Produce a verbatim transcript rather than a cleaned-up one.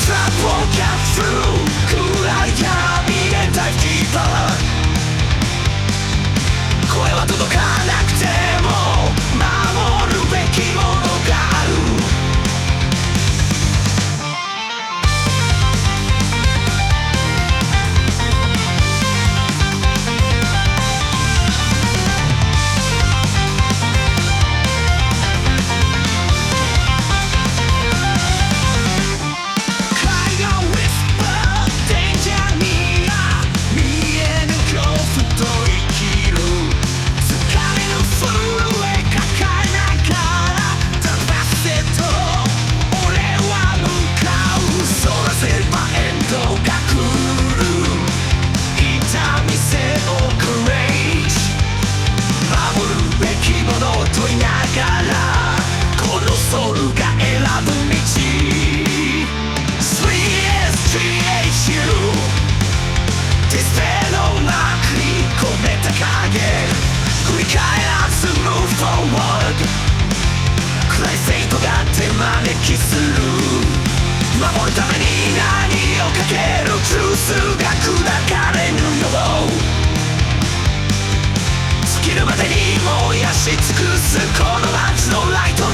声は届かなくても守るべきものがある。ソウルが選ぶ道 スリーエスジーエイチユー ディスペアの中に込めた影振り返らず Move forward 暗い生徒が手招きする守るために何をかけるジュースが砕かれぬよ尽きるまでに燃やし尽くすこの街のライト